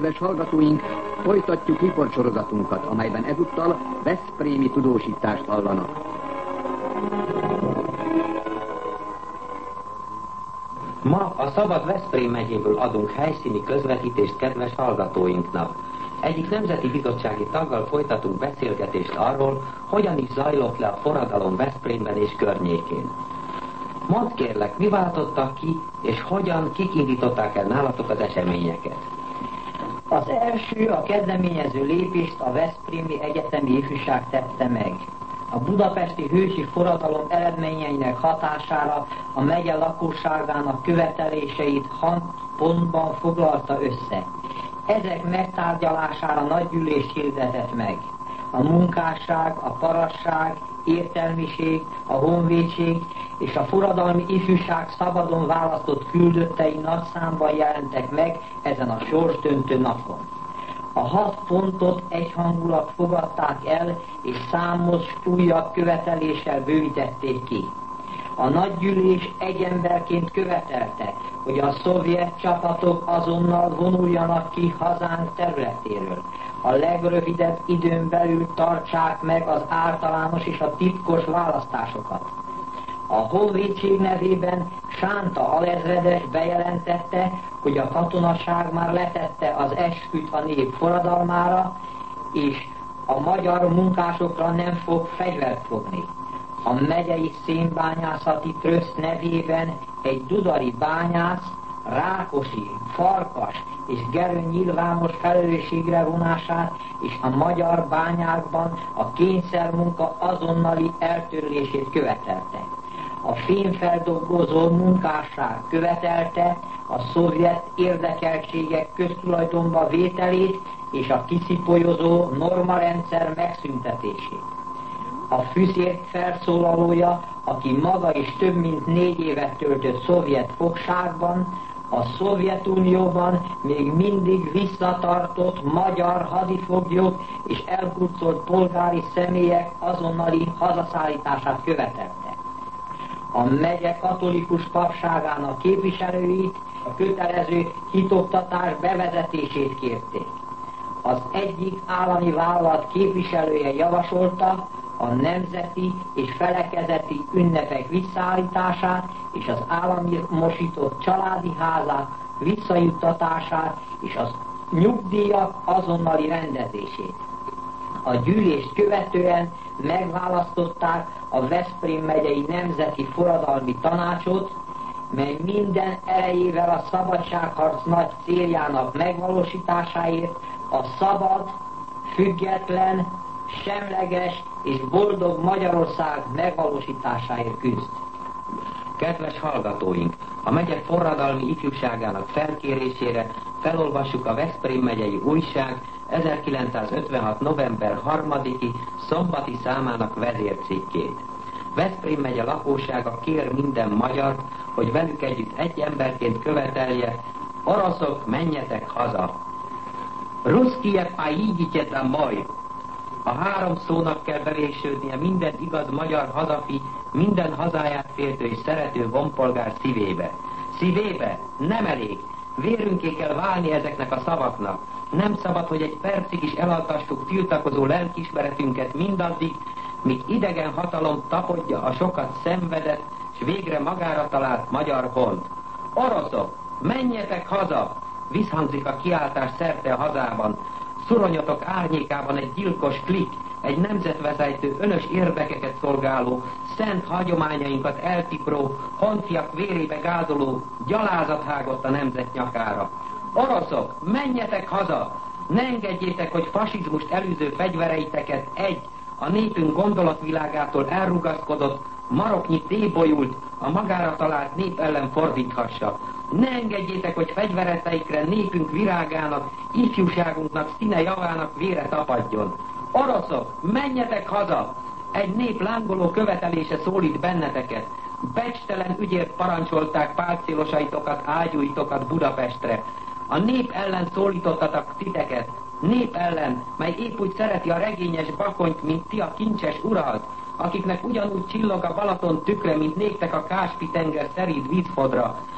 Kedves hallgatóink, folytatjuk riportsorozatunkat, amelyben ezúttal veszprémi tudósítást hallanak. Ma a Szabad Veszprém megyéből adunk helyszíni közvetítést kedves hallgatóinknak. Egyik nemzeti bizottsági taggal folytatunk beszélgetést arról, hogyan is zajlott le a forradalom Veszprémben és környékén. Mondd kérlek, mi váltottak ki, és hogyan, kik indították el nálatok az eseményeket? Az első, a kezdeményező lépést a Veszprémi Egyetemi Ifjúság tette meg. A budapesti hősi forradalom eredményeinek hatására a megye lakosságának követeléseit 6 pontban foglalta össze. Ezek megtárgyalására nagygyűlést hirdetett meg. A munkásság, a parasság, értelmiség, a honvédség és a forradalmi ifjúság szabadon választott küldöttei nagy számban jelentek meg ezen a sorsdöntő napon. A 6 pontot egyhangulag fogadták el, és számos újabb követeléssel bővítették ki. A nagygyűlés egy emberként követelte, hogy a szovjet csapatok azonnal vonuljanak ki hazánk területéről. A legrövidebb időn belül tartsák meg az általános és a titkos választásokat. A honvédség nevében Sánta alezredes bejelentette, hogy a katonaság már letette az esküt a nép forradalmára, és a magyar munkásokra nem fog fegyvert fogni. A megyei szénbányászati tröszt nevében egy dudari bányász Rákosi, Farkas és Gerő nyilvános felelősségre vonását és a magyar bányákban a kényszermunka azonnali eltörlését követelte. A fémfeldolgozó munkásság követelte a szovjet érdekeltségek köztulajdonba vételét és a kiszipolyozó normarendszer megszüntetését. A Füzért felszólalója, aki maga is több mint 4 évet töltött szovjet fogságban, a Szovjetunióban még mindig visszatartott magyar hadifoglyok és elhurcolt polgári személyek azonnali hazaszállítását követelte. A megye katolikus papságának képviselőit a kötelező hitoktatás bevezetését kérték. Az egyik állami vállalat képviselője javasolta a nemzeti és felekezeti ünnepek visszaállítását és az állami mosított családi házák visszajuttatását és az nyugdíjak azonnali rendezését. A gyűlést követően megválasztották a Veszprém megyei Nemzeti Forradalmi Tanácsot, mely minden erejével a szabadságharc nagy céljának megvalósításáért a szabad, független, semleges és boldog Magyarország megvalósításáért küzd. Kedves hallgatóink, a megye forradalmi ifjúságának felkérésére felolvassuk a Veszprém megyei újság 1956. november 3-i szombati számának vezércikkét. Veszprém megye lakósága kér minden magyart, hogy velük együtt egy emberként követelje: oroszok, menjetek haza! Ruszkie poidite domoi! A 3 szónak kell bevésődnie minden igaz magyar hazafi, minden hazáját féltő és szerető honpolgár szívébe. Szívébe? Nem elég! Vérünké kell válni ezeknek a szavaknak. Nem szabad, hogy egy percig is elaltassuk tiltakozó lelkiismeretünket mindaddig, míg idegen hatalom tapadja a sokat szenvedett, s végre magára talált magyar hont. Oroszok, menjetek haza! Visszhangzik a kiáltás szerte a hazában. Szuronyotok árnyékában egy gyilkos klik, egy nemzetvezető, önös érdekeket szolgáló, szent hagyományainkat eltipró, honfiak vérébe gázoló gyalázat hágott a nemzet nyakára. Oroszok, menjetek haza! Ne engedjétek, hogy fasizmust elűző fegyvereiteket a népünk gondolatvilágától elrugaszkodott, maroknyi tébolyult, a magára talált nép ellen fordíthassa. Ne engedjétek, hogy fegyvereteikre népünk virágának, ifjúságunknak, színe javának vére tapadjon. Oroszok, menjetek haza! Egy nép lángoló követelése szólít benneteket. Becstelen ügyért parancsolták páncélosaitokat, ágyúitokat Budapestre. A nép ellen szólítottatak titeket. Nép ellen, mely épp úgy szereti a regényes bakonyt, mint ti a kincses uralt, akiknek ugyanúgy csillog a Balaton tükre, mint néktek a Káspi-tenger szerint vízfodra.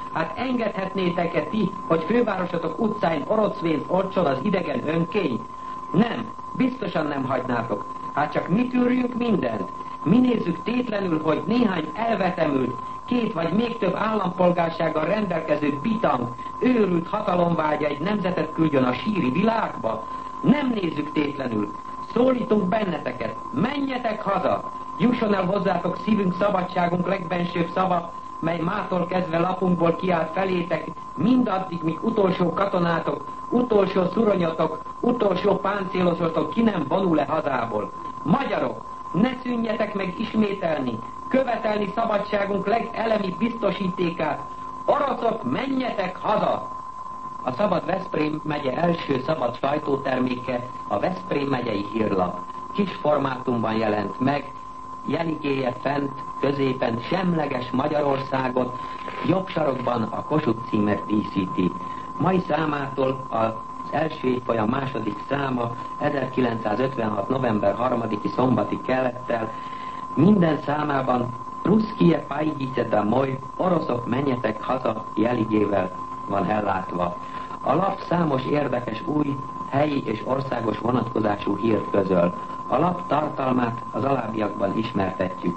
Hát engedhetnétek-e ti, hogy fővárosatok utcáin orocvént orcsol az idegen önkény? Nem, biztosan nem hagynátok. Hát csak mi tűrjünk mindent. Mi nézzük tétlenül, hogy néhány elvetemült, 2 vagy még több állampolgársággal rendelkező bitang, őrült hatalomvágya egy nemzetet küldjön a síri világba? Nem nézzük tétlenül. Szólítunk benneteket, menjetek haza! Jusson el hozzátok szívünk, szabadságunk legbensőbb szava, mely mától kezdve lapunkból kiált felétek, mindaddig, míg utolsó katonátok, utolsó szuronyotok, utolsó páncélosotok ki nem vonul le hazából. Magyarok, ne szűnjetek meg ismételni, követelni szabadságunk legelemi biztosítékát. Oroszok, menjetek haza! A Szabad Veszprém megye első szabad sajtóterméke a Veszprém megyei hírlap. Kis formátumban jelent meg, jeligéje fent, középen semleges Magyarországot, jobb sarokban a Kossuth címet díszíti. Mai számától az első évfolyam második száma 1956. november 3-i szombati kelettel minden számában Ruszkie pajgyice domoj, oroszok menjetek haza jeligével van ellátva. A lap számos érdekes új, helyi és országos vonatkozású hírt közöl. A lap tartalmát az alábbiakban ismertetjük.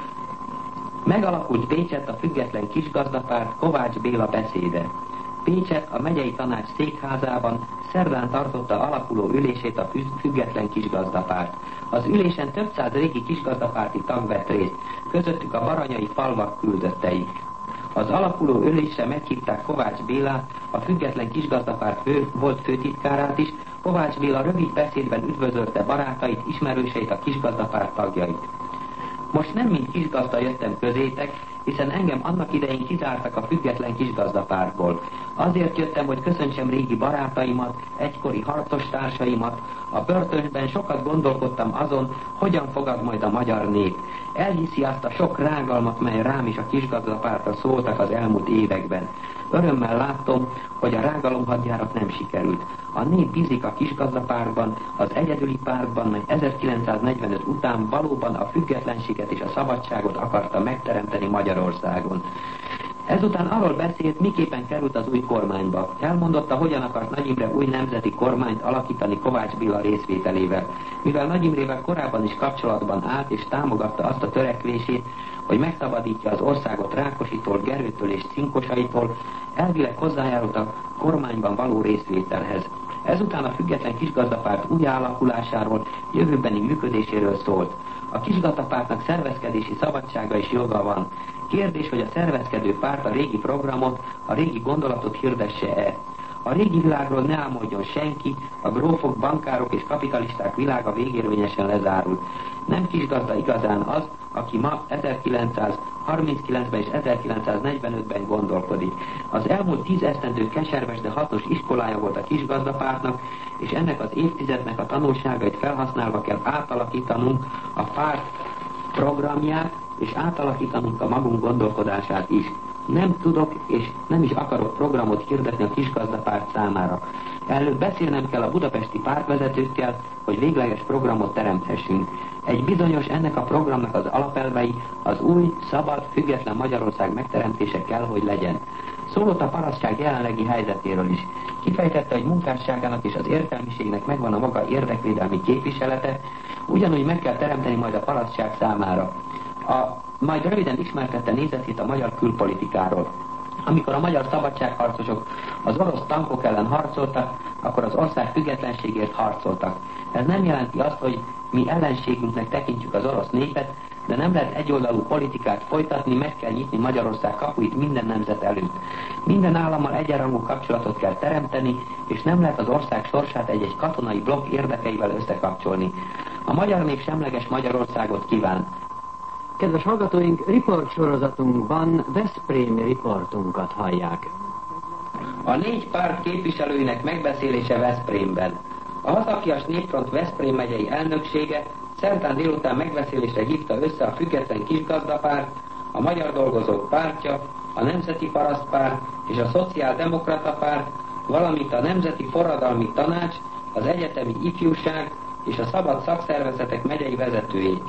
Megalakult Pécset a független kisgazdapárt Kovács Béla beszéde. Pécset a megyei tanács székházában szerdán tartotta alakuló ülését a független kisgazdapárt. Az ülésen több száz régi kisgazdapárti tag vett részt, közöttük a baranyai falvak küldöttei. Az alakuló ülésre meghívták Kovács Bélát, a független kisgazdapárt volt főtitkárát is. Kovács Béla rövid beszédben üdvözölte barátait, ismerőseit, a kisgazdapárt tagjait. Most nem mint kisgazda jöttem közétek, hiszen engem annak idején kizártak a független kisgazdapártból. Azért jöttem, hogy köszöntsem régi barátaimat, egykori harcostársaimat. A börtönben sokat gondolkodtam azon, hogyan fogad majd a magyar nép. Elhiszi azt a sok rágalmat, mely rám is a kisgazdapártra szóltak az elmúlt években. Örömmel láttam, hogy a rágalomhadjárat nem sikerült. A nép bízik a kisgazdapártban, az egyedüli pártban, mely 1945 után valóban a függetlenséget és a szabadságot akarta megteremteni Magyarországon. Ezután arról beszélt, miképpen került az új kormányba. Elmondotta, hogyan akart Nagy Imre új nemzeti kormányt alakítani Kovács Béla részvételével. Mivel Nagy Imrével korábban is kapcsolatban állt és támogatta azt a törekvését, hogy megszabadítja az országot Rákositól, Gerőtől és Cinkosaitól, elvileg hozzájárult a kormányban való részvételhez. Ezután a független kisgazdapárt új alakulásáról, jövőbeni működéséről szólt. A kisgazdapártnak szervezkedési szabadsága és joga van. Kérdés, hogy a szervezkedő párt a régi programot, a régi gondolatot hirdesse-e. A régi világról ne álmodjon senki, a grófok, bankárok és kapitalisták világa végérvényesen lezárult. Nem kisgazda igazán az, aki ma 1939-ben és 1945-ben gondolkodik. Az elmúlt 10 esztendő keserves, de hasznos iskolája volt a kisgazdapártnak, és ennek az évtizednek a tanulságait felhasználva kell átalakítanunk a párt programját, és átalakítanunk a magunk gondolkodását is. Nem tudok és nem is akarok programot hirdetni a kisgazdapárt számára. Előbb beszélnem kell a budapesti pártvezetőkkel, hogy végleges programot teremthessünk. Egy bizonyos ennek a programnak az alapelvei az új, szabad, független Magyarország megteremtése kell, hogy legyen. Szólott a parasztság jelenlegi helyzetéről is. Kifejtette, hogy munkásságának és az értelmiségnek megvan a maga érdekvédelmi képviselete, ugyanúgy meg kell teremteni majd a parasztság számára. Majd röviden ismertette nézetét a magyar külpolitikáról. Amikor a magyar szabadságharcosok az orosz tankok ellen harcoltak, akkor az ország függetlenségért harcoltak. Ez nem jelenti azt, hogy mi ellenségünknek tekintjük az orosz népet, de nem lehet egyoldalú politikát folytatni, meg kell nyitni Magyarország kapuit minden nemzet előtt. Minden állammal egyenrangú kapcsolatot kell teremteni, és nem lehet az ország sorsát egy-egy katonai blokk érdekeivel összekapcsolni. A magyar nép semleges Magyarországot kíván. Kedves hallgatóink, riport sorozatunkban veszprémi riportunkat hallják. A 4 párt képviselőinek megbeszélése Veszprémben. A Hazafias Népfront Veszprém megyei elnöksége szerdán délután megbeszélésre hívta össze a független kisgazdapárt, a Magyar Dolgozók Pártja, a Nemzeti Parasztpárt és a Szociáldemokrata Párt, valamint a Nemzeti Forradalmi Tanács, az Egyetemi Ifjúság és a Szabad Szakszervezetek megyei vezetőjét.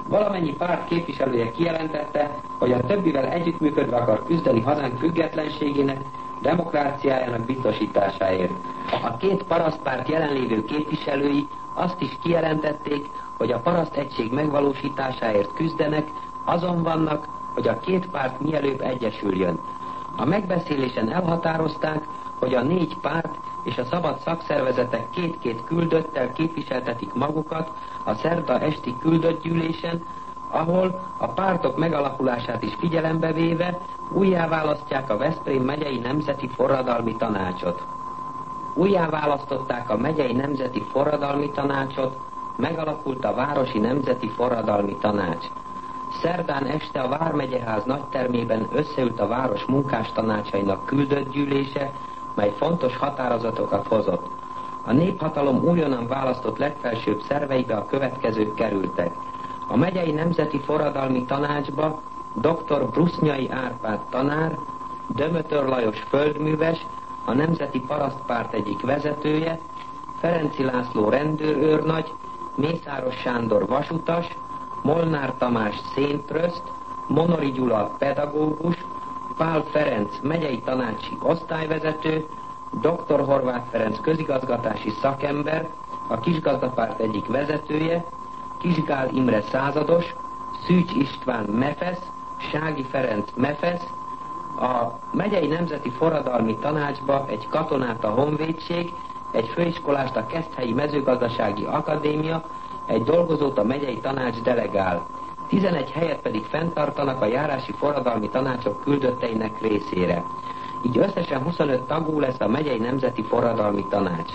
Valamennyi párt képviselője kijelentette, hogy a többivel együttműködve akar küzdeni hazánk függetlenségének, demokráciájának biztosításáért. A két parasztpárt jelenlévő képviselői azt is kijelentették, hogy a paraszt egység megvalósításáért küzdenek, azon vannak, hogy a két párt mielőbb egyesüljön. A megbeszélésen elhatározták, hogy a 4 párt és a szabad szakszervezetek két-két küldöttel képviseltetik magukat a szerda esti küldöttgyűlésen, ahol a pártok megalakulását is figyelembe véve újjáválasztják a Veszprém megyei nemzeti forradalmi tanácsot. Újjáválasztották a megyei nemzeti forradalmi tanácsot, megalakult a városi nemzeti forradalmi tanács. Szerdán este a Vármegyeház nagytermében összeült a város munkástanácsainak küldöttgyűlése, mely fontos határozatokat hozott. A néphatalom újonnan választott legfelsőbb szerveibe a következők kerültek. A megyei nemzeti forradalmi tanácsba dr. Brusznyai Árpád tanár, Dömötör Lajos földműves, a Nemzeti Parasztpárt egyik vezetője, Ferenci László rendőrőrnagy, Mészáros Sándor vasutas, Molnár Tamás széntröszt, Monori Gyula pedagógus, Pál Ferenc megyei tanácsi osztályvezető, dr. Horváth Ferenc közigazgatási szakember, a Kisgazdapárt egyik vezetője, Kisgál Imre százados, Szűcs István mefesz, Sági Ferenc mefesz, a megyei nemzeti forradalmi tanácsba egy katonát a honvédség, egy főiskolást a Keszthelyi mezőgazdasági akadémia, egy dolgozót a megyei tanács delegál. 11 helyet pedig fenntartanak a járási forradalmi tanácsok küldötteinek részére. Így összesen 25 tagú lesz a megyei nemzeti forradalmi tanács.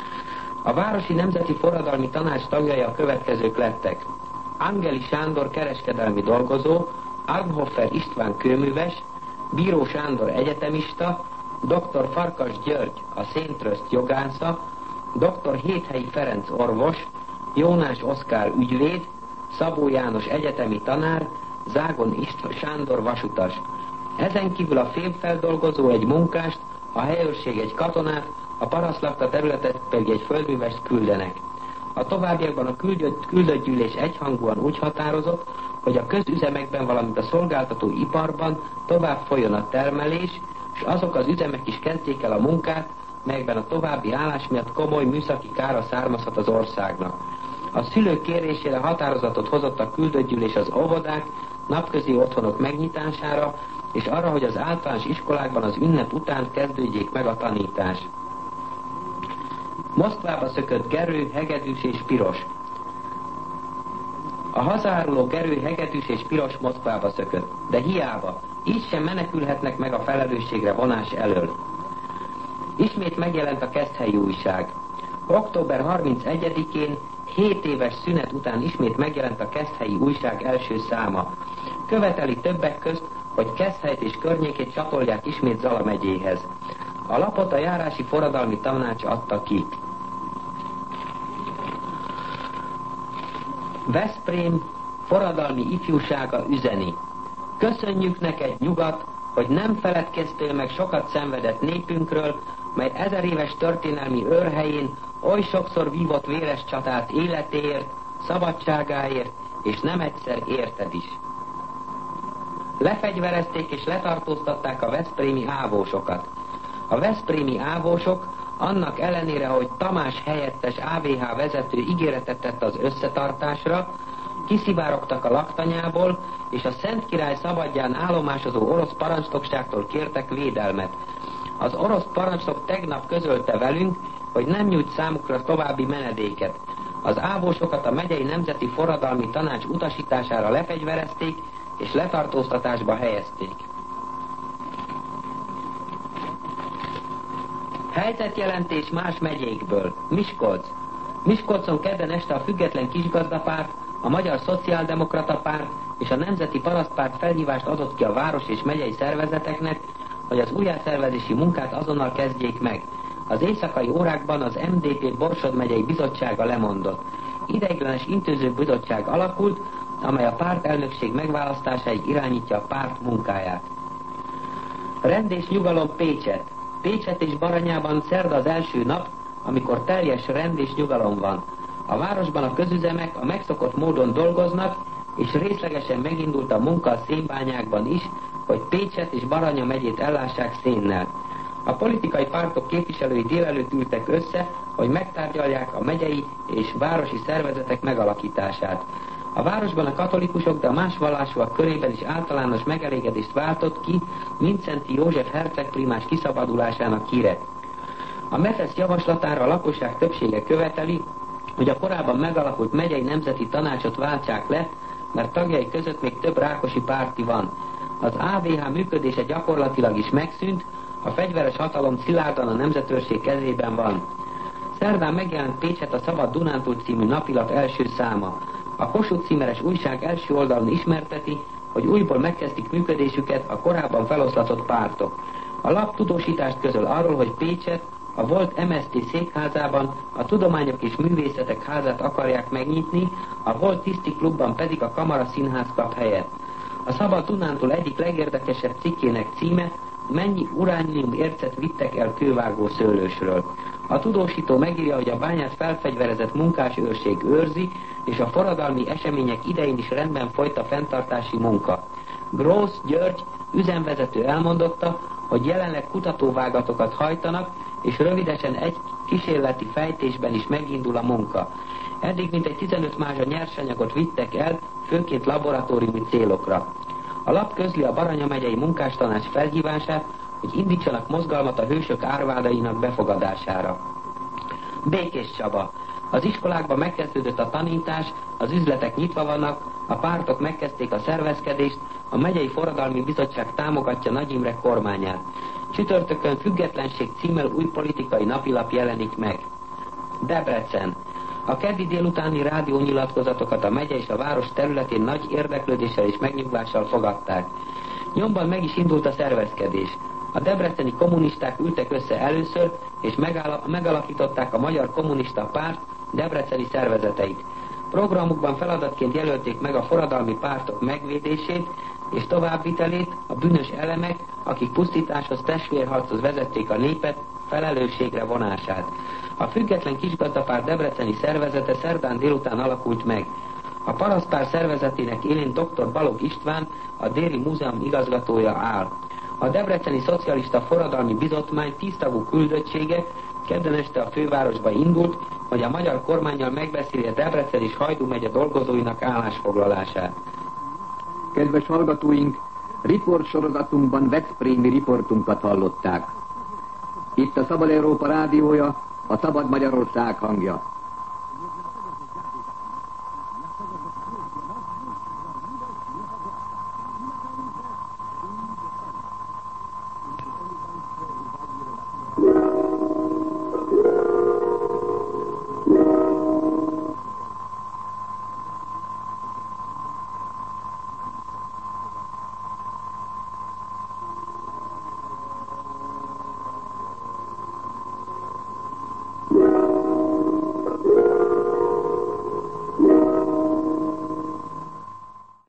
A városi nemzeti forradalmi tanács tagjai a következők lettek: Angeli Sándor kereskedelmi dolgozó, Arnhofer István kőműves, Bíró Sándor egyetemista, dr. Farkas György a széntröszt jogásza, dr. Héthelyi Ferenc orvos, Jónás Oszkár ügyvéd, Szabó János egyetemi tanár, Zágon István Sándor vasutas. Ezen kívül a fémfeldolgozó egy munkást, a helyőrség egy katonát, a parasztlakta területet pedig egy földművest küldenek. A továbbiakban a küldött gyűlés egyhangúan úgy határozott, hogy a közüzemekben, valamint a szolgáltató iparban tovább folyjon a termelés, és azok az üzemek is kezdjék el a munkát, melyekben a további állás miatt komoly műszaki kára származhat az országnak. A szülők kérésére határozatot hozott a küldött gyűlés az óvodák, napközi otthonok megnyitására, és arra, hogy az általános iskolákban az ünnep után kezdődjék meg a tanítás. Moszkvába szökött Gerő, Hegedűs és Piros. A hazáruló Gerő, Hegedűs és Piros Moszkvába szökött, de hiába, így sem menekülhetnek meg a felelősségre vonás elől. Ismét megjelent a Keszthelyi újság. Október 31-én 7 éves szünet után ismét megjelent a Keszthelyi újság első száma. Követeli többek közt, hogy Keszthelyt és környékét csatolják ismét Zala megyéhez. A lapot a járási forradalmi tanács adta ki. Veszprém forradalmi ifjúsága üzeni. Köszönjük neked, nyugat, hogy nem feledkeztél meg sokat szenvedett népünkről, mely 1000 éves történelmi őrhelyén oly sokszor vívott véres csatát életéért, szabadságáért, és nem egyszer érted is. Lefegyverezték és letartóztatták a veszprémi ávósokat. A veszprémi ávósok annak ellenére, hogy Tamás helyettes AVH vezető ígéretet tett az összetartásra, kiszivárogtak a laktanyából, és a Szent Király szabadján állomásozó orosz parancsnokságtól kértek védelmet. Az orosz parancsnok tegnap közölte velünk, hogy nem nyújt számukra további menedéket. Az ávósokat a megyei nemzeti forradalmi tanács utasítására lefegyverezték, és letartóztatásba helyezték. Helyzetjelentés más megyékből. Miskolc. Miskolcon kedden este a Független Kisgazdapárt, a Magyar Szociáldemokrata Párt és a Nemzeti Parasztpárt felhívást adott ki a város és megyei szervezeteknek, hogy az újjászervezési munkát azonnal kezdjék meg. Az éjszakai órákban az MDP Borsod megyei bizottsága lemondott. Ideiglenes intéző bizottság alakult, amely a pártelnökség megválasztásáig irányítja a párt munkáját. Rend és nyugalom Pécset. Pécset és Baranyában szerda az első nap, amikor teljes rend és nyugalom van. A városban a közüzemek a megszokott módon dolgoznak, és részlegesen megindult a munka a szénbányákban is, hogy Pécset és Baranya megyét ellássák szénnel. A politikai pártok képviselői délelőtt ültek össze, hogy megtárgyalják a megyei és városi szervezetek megalakítását. A városban a katolikusok, de a más vallásúak körében is általános megelégedést váltott ki Mindszenty József hercegprímás kiszabadulásának híre. A MEFESZ javaslatára a lakosság többsége követeli, hogy a korábban megalakult megyei nemzeti tanácsot váltsák le, mert tagjai között még több rákosi párti van. Az AVH működése gyakorlatilag is megszűnt, a fegyveres hatalom szilárdan a nemzetőrség kezében van. Szerdán megjelent Pécset a Szabad Dunántúl című napilap első száma. A Kossuth címeres újság első oldalon ismerteti, hogy újból megkezdik működésüket a korábban feloszlatott pártok. A lap tudósítást közöl arról, hogy Pécset a volt MSZT székházában a Tudományok és Művészetek házát akarják megnyitni, a volt Tiszti klubban pedig a Kamara Színház kap helyet. A Szabad Dunántúl egyik legérdekesebb cikkének címe: mennyi uránium ércet vittek el kővágó szőlősről. A tudósító megírja, hogy a bányát felfegyverezett munkásőrség őrzi, és a forradalmi események idején is rendben folyt a fenntartási munka. Grósz György üzemvezető elmondotta, hogy jelenleg kutatóvágatokat hajtanak, és rövidesen egy kísérleti fejtésben is megindul a munka. Eddig mintegy 15 mázsa nyersanyagot vittek el, főként laboratóriumi célokra. A lap közli a Baranya megyei munkástanács felhívását, hogy indítsanak mozgalmat a hősök árvádainak befogadására. Békés Csaba. Az iskolákban megkezdődött a tanítás, az üzletek nyitva vannak, a pártok megkezdték a szervezkedést, a megyei forradalmi bizottság támogatja Nagy Imre kormányát. Csütörtökön Függetlenség címmel új politikai napilap jelenik meg. Debrecen. A keddi délutáni rádiónyilatkozatokat a megye és a város területén nagy érdeklődéssel és megnyugvással fogadták. Nyomban meg is indult a szervezkedés. A debreceni kommunisták ültek össze először, és megalakították a Magyar Kommunista Párt debreceni szervezeteit. Programukban feladatként jelölték meg a forradalmi pártok megvédését és továbbvitelét, a bűnös elemek, akik pusztításhoz, testvérharchoz vezették a népet, felelősségre vonását. A Független Kisgazdapárt debreceni szervezete szerdán délután alakult meg. A parasztpár szervezetének élén dr. Balogh István, a Déri Múzeum igazgatója áll. A Debreceni Szocialista Forradalmi Bizottmány 10 tagú küldöttsége kedden este a fővárosba indult, hogy a magyar kormánnyal megbeszéli a Debrecen és Hajdú megye dolgozóinak állásfoglalását. Kedves hallgatóink, riportsorozatunkban veszprémi riportunkat hallották. Itt a Szabad Európa rádiója, a Szabad Magyarország hangja.